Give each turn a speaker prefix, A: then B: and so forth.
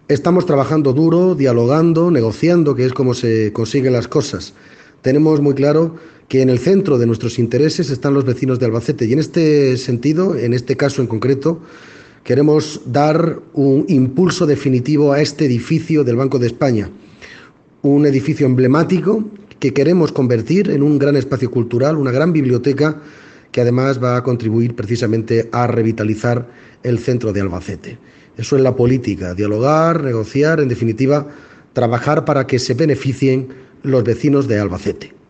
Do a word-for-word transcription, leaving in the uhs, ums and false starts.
A: Estamos trabajando duro, dialogando, negociando, que es como se consiguen las cosas. Tenemos muy claro que en el centro de nuestros intereses están los vecinos de Albacete y en este sentido, en este caso en concreto, queremos dar un impulso definitivo a este edificio del Banco de España, un edificio emblemático que queremos convertir en un gran espacio cultural, una gran biblioteca que además va a contribuir precisamente a revitalizar el centro de Albacete. Eso es la política, dialogar, negociar, en definitiva, trabajar para que se beneficien los vecinos de Albacete.